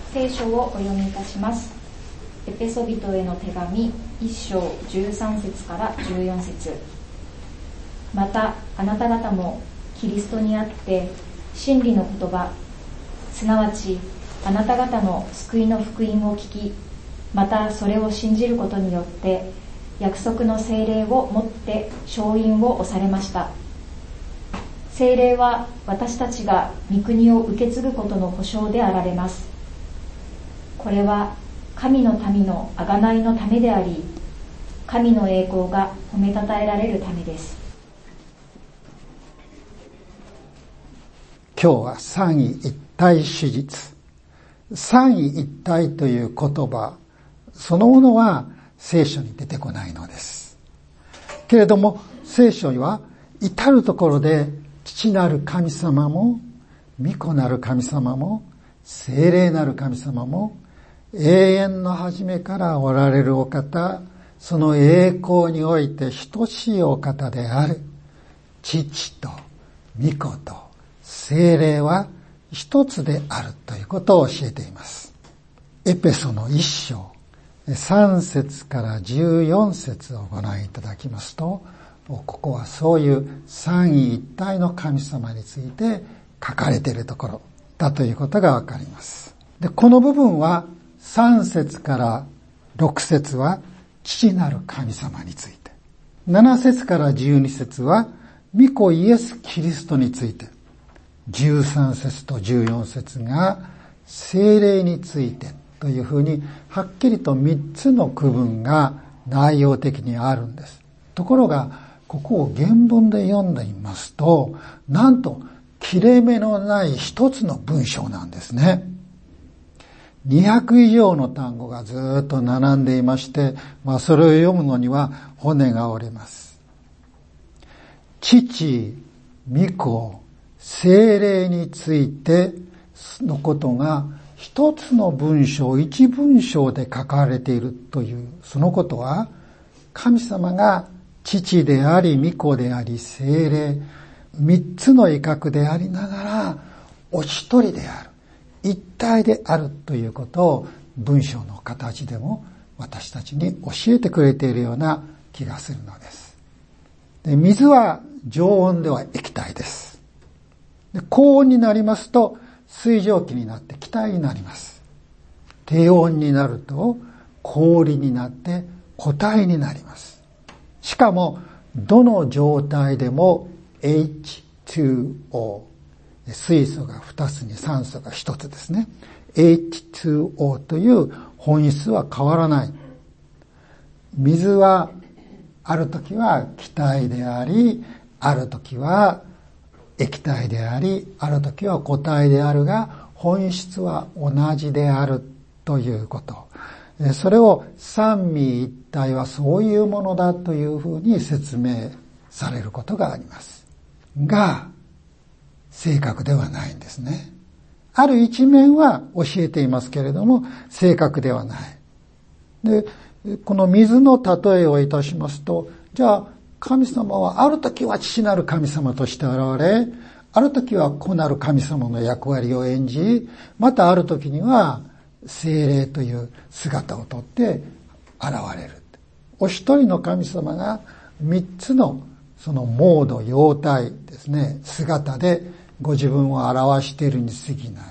聖書をお読みいたします。エペソビトへの手紙1章13節から14節。またあなた方もキリストにあって真理の言葉、すなわちあなた方の救いの福音を聞き、またそれを信じることによって約束の聖霊をもって承印を押されました。聖霊は私たちが御国を受け継ぐことの保証であられます。これは神の民の贖いのためであり、神の栄光が褒めたたえられるためです。 今日は三位一体手術。三位一体という言葉そのものは聖書に出てこないのです。けれども聖書には至るところで父なる神様も御子なる神様も聖霊なる神様も永遠の初めからおられるお方、その栄光において等しいお方である父と御子と聖霊は一つであるということを教えています。エペソの一章3節から14節をご覧いただきますと、ここはそういう三位一体の神様について書かれているところだということがわかります。で、この部分は3節から6節は父なる神様について、7節から12節は御子イエス・キリストについて、13節と14節が聖霊についてというふうにはっきりと3つの区分が内容的にあるんです。ところがここを原文で読んでみますと、なんと切れ目のない一つの文章なんですね。200以上の単語がずっと並んでいまして、それを読むのには骨が折れます。父、御子、聖霊についてのことが一つの文章、一文章で書かれているという、そのことは神様が父であり御子であり聖霊、三つの威嚇でありながらお一人である、一体であるということを文章の形でも私たちに教えてくれているような気がするのです。で、水は常温では液体です。で、高温になりますと水蒸気になって気体になります。低温になると氷になって固体になります。しかもどの状態でも H2O、水素が2つに酸素が1つですね。H2O という本質は変わらない。水はある時は気体であり、ある時は液体であり、ある時は固体であるが、本質は同じであるということ。それを三位一体はそういうものだというふうに説明されることがあります。が、正確ではないんですね。ある一面は教えていますけれども、正確ではない。で、この水の例えをいたしますと、じゃあ神様はある時は父なる神様として現れ、ある時は子なる神様の役割を演じ、またある時には聖霊という姿をとって現れる。お一人の神様が三つのそのモード、様態ですね、姿でご自分を表しているに過ぎない。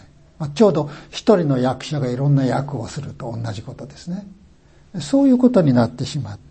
ちょうど一人の役者がいろんな役をすると同じことですね。そういうことになってしまって、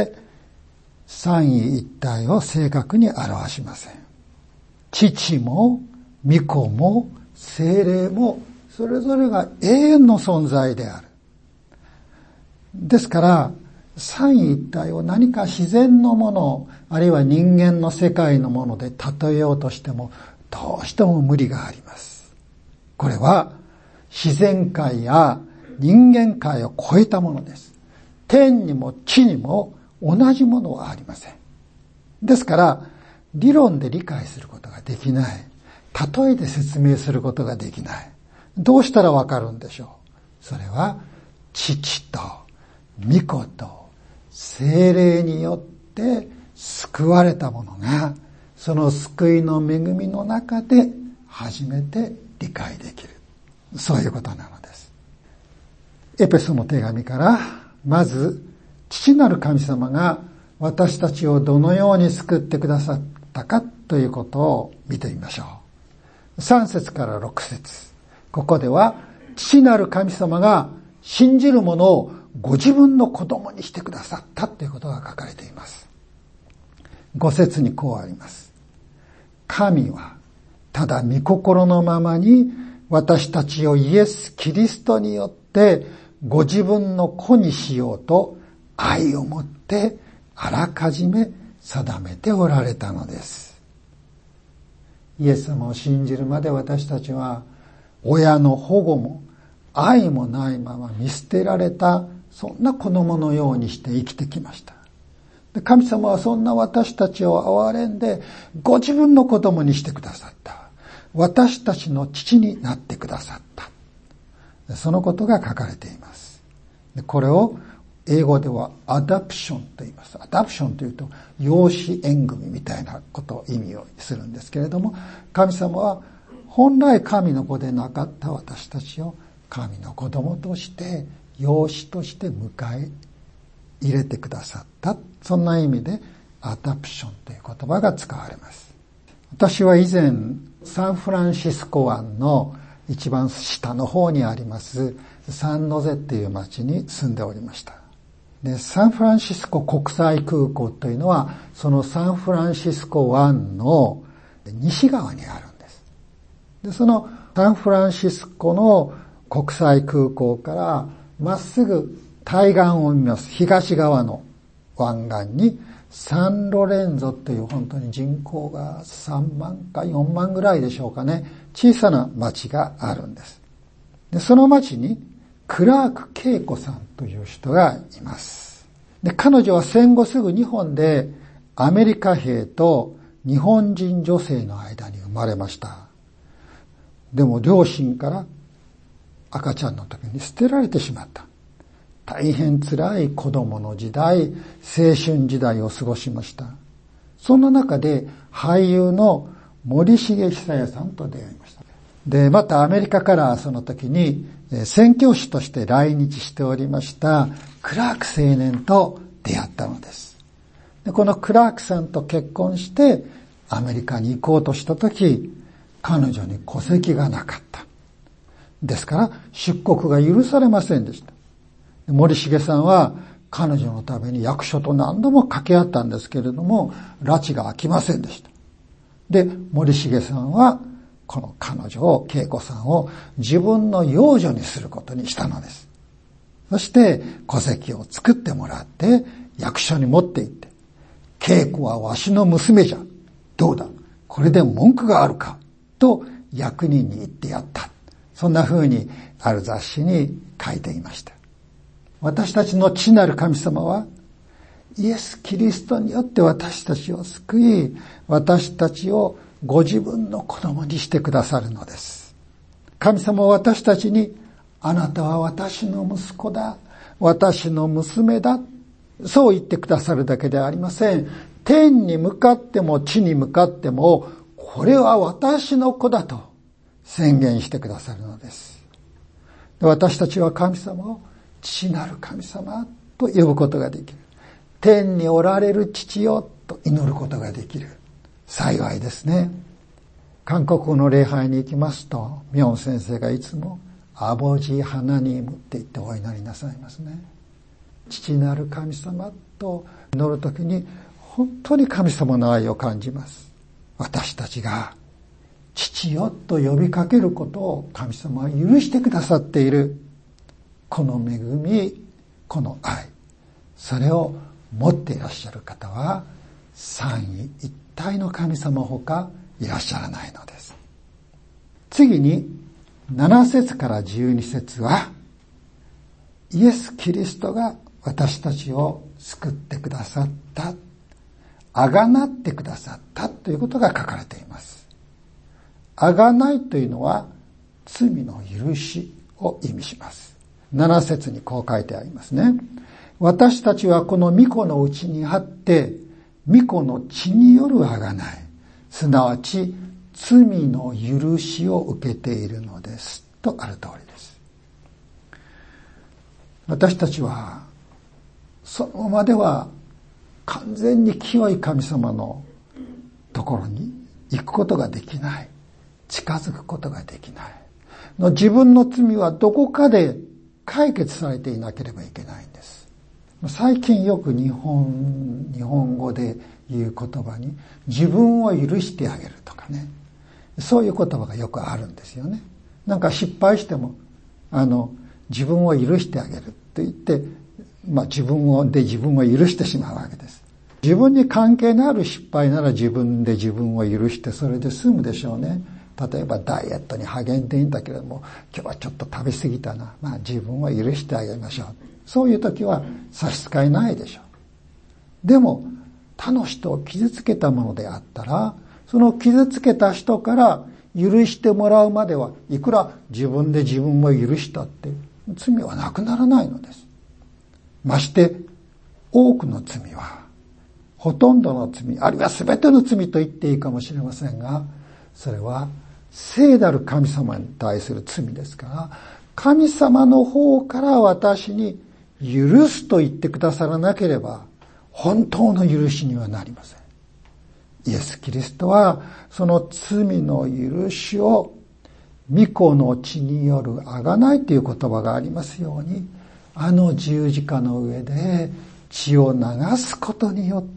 三位一体を正確に表しません。父も御子も聖霊もそれぞれが永遠の存在である。ですから三位一体を何か自然のもの、あるいは人間の世界のもので例えようとしてもどうしても無理があります。これは自然界や人間界を超えたものです。天にも地にも同じものはありません。ですから理論で理解することができない。例えで説明することができない。どうしたらわかるんでしょう。それは父と御子と聖霊によって救われたものが、その救いの恵みの中で初めて理解できる。そういうことなのです。 エペソの手紙から、まず父なる神様が私たちをどのように救ってくださったかということを見てみましょう。3節から6節。ここでは父なる神様が信じる者をご自分の子供にしてくださったということが書かれています。5節にこうあります。神はただ御心のままに私たちをイエス・キリストによってご自分の子にしようと愛をもってあらかじめ定めておられたのです。イエス様を信じるまで私たちは親の保護も愛もないまま見捨てられた、そんな子供のようにして生きてきました。で、神様はそんな私たちを憐れんでご自分の子供にしてくださった。私たちの父になってくださった。そのことが書かれています。で、これを英語ではアダプションと言います。アダプションというと養子縁組みたいなことを意味をするんですけれども、神様は本来神の子でなかった私たちを神の子供として養子として迎え入れてくださった。そんな意味でアダプションという言葉が使われます。私は以前サンフランシスコ湾の一番下の方にありますサンノゼっていう町に住んでおりました。で、サンフランシスコ国際空港というのはそのサンフランシスコ湾の西側にあるんです。で、そのサンフランシスコの国際空港からまっすぐ対岸を見ます東側の湾岸にサンロレンゾという本当に人口が3万か4万ぐらいでしょうかね、小さな町があるんです。で、その町にクラーク恵子さんという人がいます。で、彼女は戦後すぐ日本でアメリカ兵と日本人女性の間に生まれました。でも両親から赤ちゃんの時に捨てられてしまった。大変辛い子供の時代、青春時代を過ごしました。そんな中で俳優の森重久彌さんと出会いました。で、またアメリカからその時に宣教師として来日しておりましたクラーク青年と出会ったのです。で、このクラークさんと結婚してアメリカに行こうとした時、彼女に戸籍がなかった。ですから出国が許されませんでした。森重さんは彼女のために役所と何度も掛け合ったんですけれども、拉致が開きませんでした。で、森重さんはこの彼女を、恵子さんを自分の養女にすることにしたのです。そして戸籍を作ってもらって役所に持って行って、恵子はわしの娘じゃ、どうだ、これで文句があるかと役人に言ってやった。そんな風にある雑誌に書いていました。私たちの父なる神様はイエス・キリストによって私たちを救い、私たちをご自分の子供にしてくださるのです。神様は私たちに、あなたは私の息子だ、私の娘だ、そう言ってくださるだけではありません。天に向かっても地に向かっても、これは私の子だと宣言してくださるのです。私たちは神様を父なる神様と呼ぶことができる。天におられる父よと祈ることができる。幸いですね。韓国語の礼拝に行きますと、ミョン先生がいつもアボジハナニームって言ってお祈りなさいますね。父なる神様と祈るときに本当に神様の愛を感じます。私たちが父よと呼びかけることを神様は許してくださっている。この恵み、この愛、それを持っていらっしゃる方は三位一体の神様ほかいらっしゃらないのです。次に7節から12節は、イエス・キリストが私たちを救ってくださった、あがなってくださったということが書かれています。あがないというのは罪の許しを意味します。7節にこう書いてありますね。私たちはこの御子のうちにあって、御子の血によるあがない、すなわち罪の許しを受けているのですとある通りです。 私たちはそのままでは完全に清い神様のところに行くことができない。近づくことができない。自分の罪はどこかで解決されていなければいけないんです。最近よく日本語で言う言葉に、自分を許してあげるとかね。そういう言葉がよくあるんですよね。なんか失敗しても、自分を許してあげるって言って、自分を許してしまうわけです。自分に関係のある失敗なら自分で自分を許してそれで済むでしょうね。例えばダイエットに励んでいいんだけれども、今日はちょっと食べ過ぎたな。自分を許してあげましょう。そういう時は差し支えないでしょう。でも、他の人を傷つけたものであったら、その傷つけた人から許してもらうまでは、いくら自分で自分を許したって罪はなくならないのです。まして、多くの罪は、ほとんどの罪、あるいは全ての罪と言っていいかもしれませんが、それは聖なる神様に対する罪ですから、神様の方から私に許すと言ってくださらなければ、本当の許しにはなりません。イエス・キリストは、その罪の許しを、御子の血による贖いという言葉がありますように、十字架の上で血を流すことによって、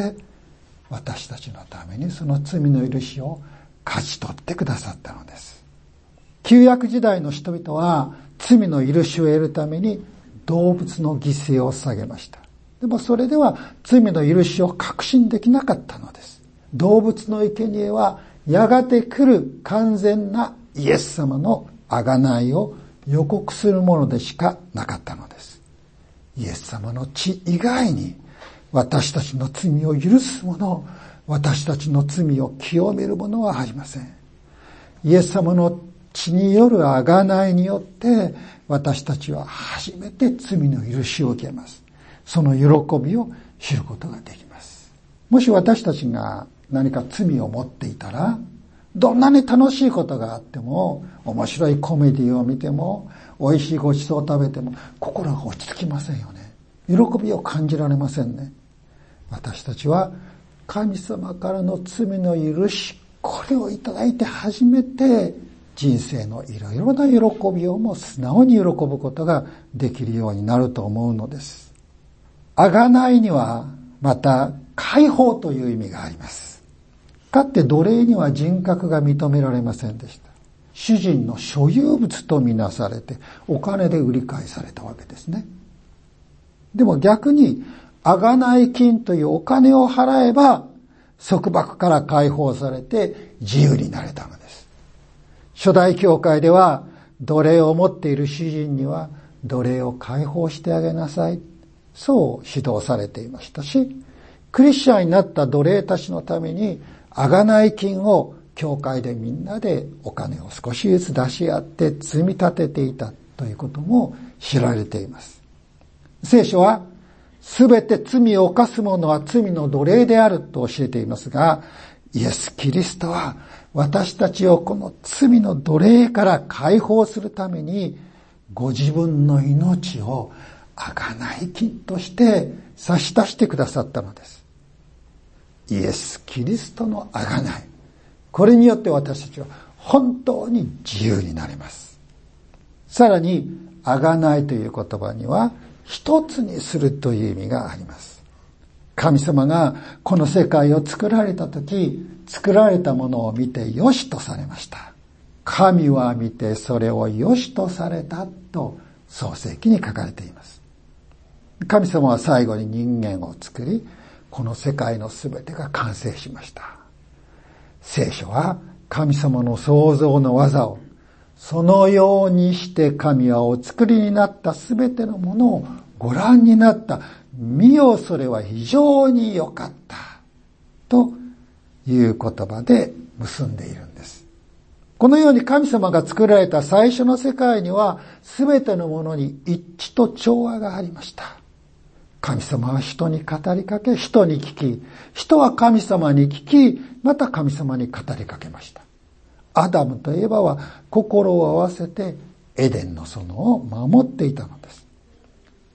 私たちのためにその罪の許しを勝ち取ってくださったのです。旧約時代の人々は罪の許しを得るために動物の犠牲を捧げました。でもそれでは罪の許しを確信できなかったのです。動物の生贄はやがて来る完全なイエス様の贖いを予告するものでしかなかったのです。イエス様の血以外に私たちの罪を許すもの、私たちの罪を清めるものはありません。イエス様の血による贖いによって私たちは初めて罪の許しを受けます。その喜びを知ることができます。もし私たちが何か罪を持っていたら、どんなに楽しいことがあっても、面白いコメディを見ても、美味しいごちそうを食べても、心が落ち着きませんよね。喜びを感じられませんね。私たちは神様からの罪の許し、これをいただいて初めて人生のいろいろな喜びをも素直に喜ぶことができるようになると思うのです。贖いにはまた解放という意味があります。かつて奴隷には人格が認められませんでした。主人の所有物とみなされてお金で売り買いされたわけですね。でも逆に贖い金というお金を払えば束縛から解放されて自由になれたのです。初代教会では奴隷を持っている主人には奴隷を解放してあげなさい、そう指導されていましたし、クリスチャンになった奴隷たちのために贖い金を教会でみんなでお金を少しずつ出し合って積み立てていたということも知られています。聖書はすべて罪を犯す者は罪の奴隷であると教えていますが、イエス・キリストは私たちをこの罪の奴隷から解放するためにご自分の命を贖い金として差し出してくださったのです。イエス・キリストの贖い、これによって私たちは本当に自由になれます。さらに贖いという言葉には一つにするという意味があります。神様がこの世界を作られたとき、作られたものを見て良しとされました。神は見てそれを良しとされたと創世記に書かれています。神様は最後に人間を作り、この世界のすべてが完成しました。聖書は神様の創造の技をそのようにして神はお作りになったすべてのものをご覧になった。見よ、それは非常に良かった。という言葉で結んでいるんです。このように神様が作られた最初の世界にはすべてのものに一致と調和がありました。神様は人に語りかけ、人に聞き、人は神様に聞き、また神様に語りかけました。アダムとエバは心を合わせてエデンの園を守っていたのです。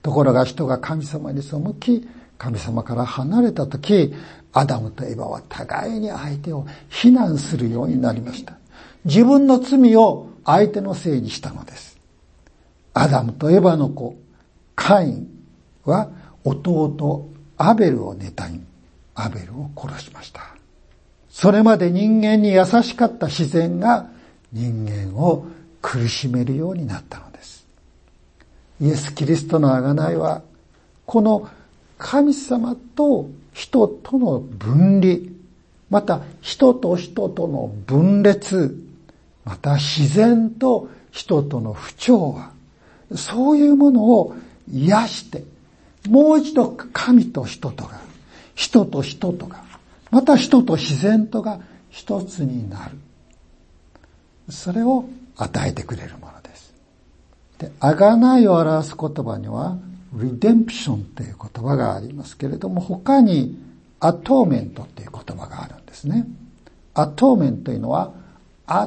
ところが人が神様に背き、神様から離れたとき、アダムとエバは互いに相手を非難するようになりました。自分の罪を相手のせいにしたのです。アダムとエバの子、カインは弟アベルを妬み、アベルを殺しました。それまで人間に優しかった自然が人間を苦しめるようになったのです。イエス・キリストの贖いは、この神様と人との分離、また人と人との分裂、また自然と人との不調和、そういうものを癒して、もう一度神と人とが、人と人とが、また人と自然とが一つになる。それを与えてくれるものです。で、贖いを表す言葉には、redemption という言葉がありますけれども、他にアトーメントという言葉があるんですね。アトーメントというのは、at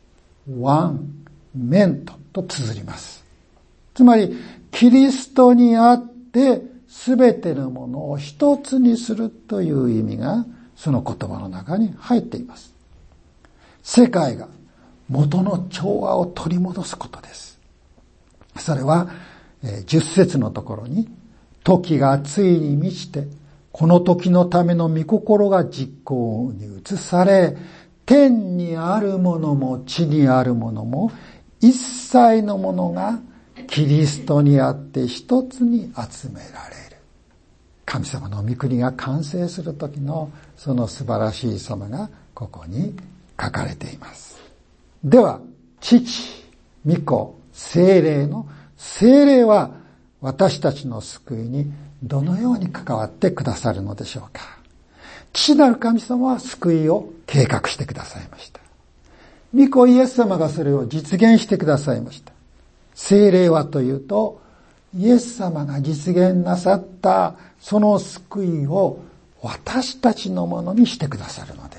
one ment と綴ります。つまり、キリストにあって全てのものを一つにするという意味が、その言葉の中に入っています。世界が元の調和を取り戻すことです。それは、10節のところに、時がついに満ちて、この時のための御心が実行に移され、天にあるものも地にあるものも、一切のものがキリストにあって一つに集められる。神様の御国が完成する時のその素晴らしい様がここに書かれています。では、父、御子、聖霊の聖霊は私たちの救いにどのように関わってくださるのでしょうか。父なる神様は救いを計画してくださいました。御子イエス様がそれを実現してくださいました。聖霊はというと、イエス様が実現なさったその救いを私たちのものにしてくださるのです。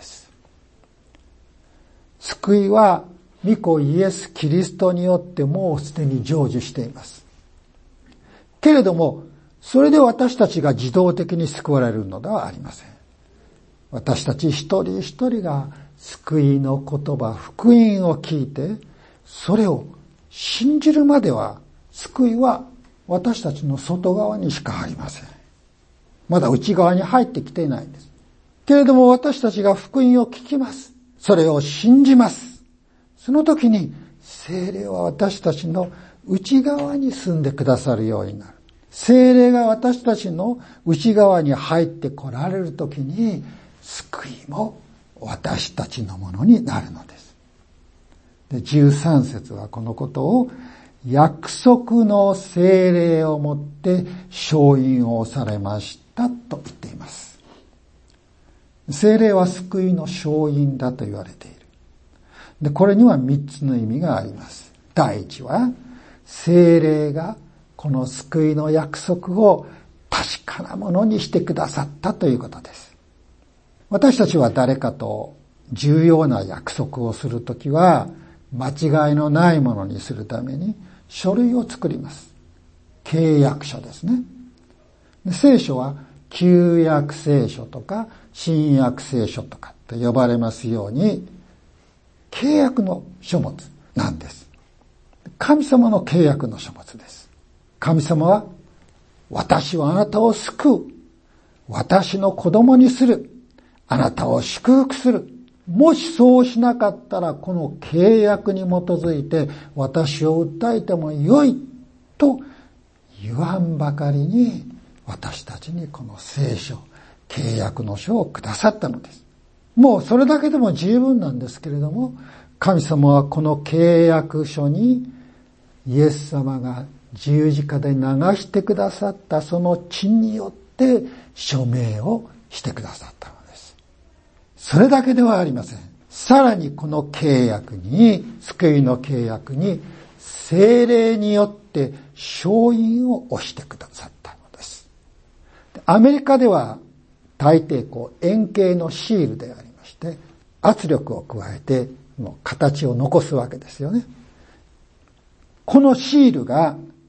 救いは御子イエス・キリストによってもうすでに成就しています。けれども、それで私たちが自動的に救われるのではありません。私たち一人一人が救いの言葉、福音を聞いて、それを信じるまでは、救いは私たちの外側にしかありません。まだ内側に入ってきていないんです。けれども私たちが福音を聞きます。それを信じます。その時に聖霊は私たちの内側に住んでくださるようになる。聖霊が私たちの内側に入って来られる時に、救いも私たちのものになるのです。で、13節はこのことを約束の聖霊をもって承認をされましたと言っています。聖霊は救いの承認だと言われている。で、これには3つの意味があります。第一は、聖霊がこの救いの約束を確かなものにしてくださったということです。私たちは誰かと重要な約束をするときは、間違いのないものにするために書類を作ります。契約書ですね。で、聖書は旧約聖書とか新約聖書とかと呼ばれますように、契約の書物なんです。神様の契約の書物です。神様は、私はあなたを救う。私の子供にする。あなたを祝福する。もしそうしなかったら、この契約に基づいて私を訴えてもよいと言わんばかりに、私たちにこの聖書、契約の書をくださったのです。もうそれだけでも十分なんですけれども、神様はこの契約書にイエス様が十字架で流してくださったその血によって署名をしてくださったのです。それだけではありません。さらにこの契約に、救いの契約に聖霊によって承認を押してくださったのです。アメリカでは大抵円形のシールでありまして、圧力を加えて形を残すわけですよね。このシールが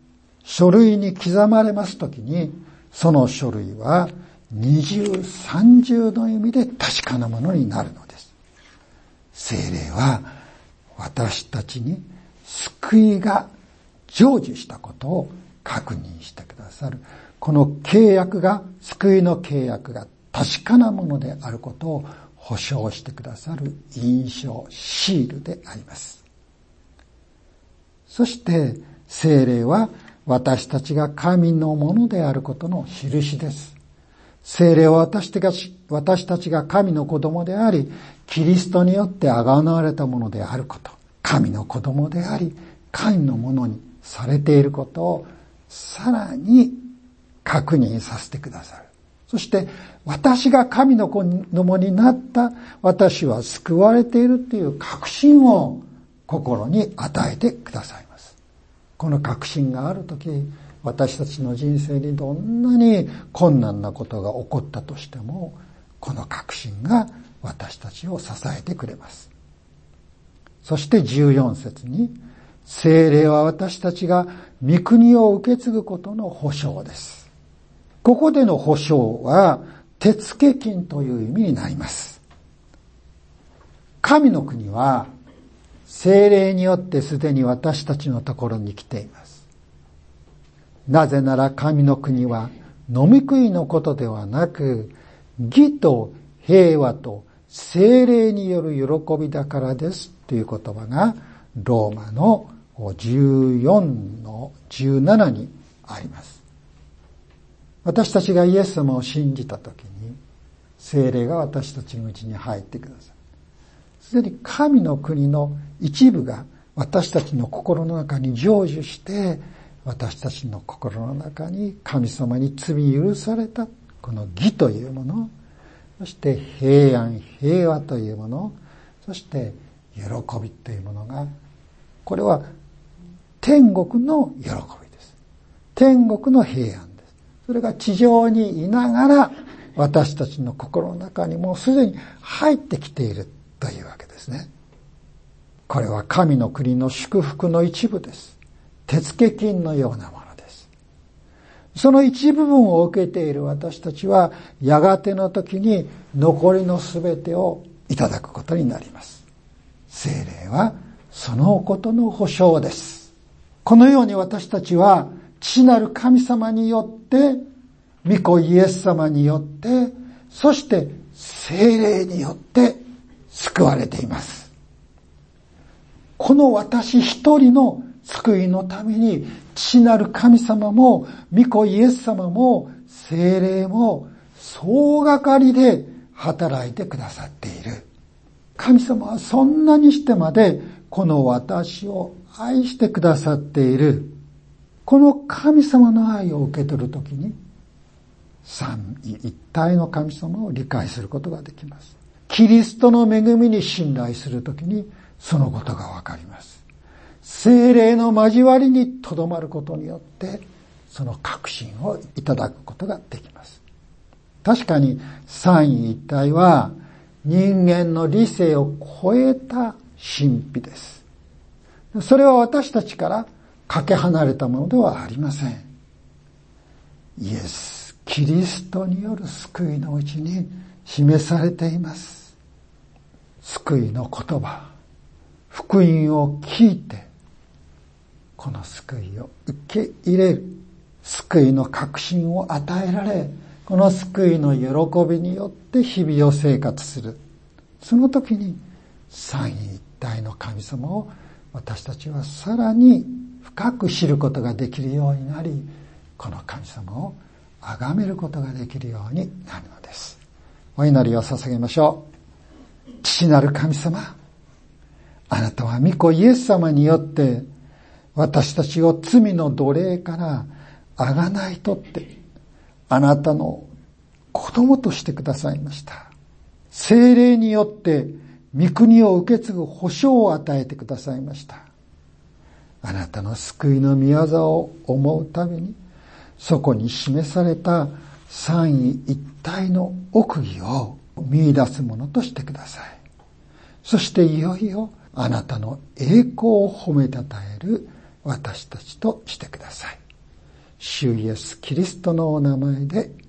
書類に刻まれますときに、その書類は二重三重の意味で確かなものになるのです。聖霊は私たちに救いが成就したことを確認してくださる。この契約が、救いの契約が確かなものであることを保証してくださる印章、シールであります。そして聖霊は私たちが神のものであることの印です。聖霊は私たちが神の子供であり、キリストによって贖われたものであること、神の子供であり、神のものにされていることをさらに確認させてくださる。そして私が神の子供になった、私は救われているという確信を心に与えてくださいます。この確信があるとき、私たちの人生にどんなに困難なことが起こったとしても、この確信が私たちを支えてくれます。そして14節に、聖霊は私たちが御国を受け継ぐことの保証です。ここでの保証は手付金という意味になります。神の国は聖霊によってすでに私たちのところに来ています。なぜなら神の国は飲み食いのことではなく、義と平和と聖霊による喜びだからですという言葉がローマの14の17にあります。私たちがイエス様を信じたときに、聖霊が私たちのうちに入ってください。すでに神の国の一部が私たちの心の中に成就して、私たちの心の中に神様に罪許されたこの義というもの、そして平安平和というもの、そして喜びというものが、これは天国の喜びです。天国の平安です。それが地上にいながら私たちの心の中にもすでに入ってきているというわけですね。これは神の国の祝福の一部です。手付金のようなものです。その一部分を受けている私たちは、やがての時に残りのすべてをいただくことになります。聖霊はそのことの保証です。このように私たちは父なる神様によって、御子イエス様によって、そして聖霊によって救われています。この私一人の救いのために、父なる神様も御子イエス様も聖霊も総がかりで働いてくださっている。神様はそんなにしてまでこの私を愛してくださっている。この神様の愛を受け取るときに、三位一体の神様を理解することができます。キリストの恵みに信頼するときにそのことがわかります。聖霊の交わりにとどまることによってその確信をいただくことができます。確かに三位一体は人間の理性を超えた神秘です。それは私たちからかけ離れたものではありません。イエス・キリストによる救いのうちに示されています。救いの言葉、福音を聞いて、この救いを受け入れる、救いの確信を与えられ、この救いの喜びによって日々を生活する。その時に三位一体の神様を私たちはさらに深く知ることができるようになり、この神様を崇めることができるようになるのです。お祈りを捧げましょう。父なる神様、あなたは御子イエス様によって私たちを罪の奴隷からあがない取って、あなたの子供としてくださいました。聖霊によって御国を受け継ぐ保証を与えてくださいました。あなたの救いの御業を思うたびに、そこに示された三位一体の奥義を見出すものとしてください。そしていよいよあなたの栄光を褒めたたえる私たちとしてください。 主イエスキリストのお名前で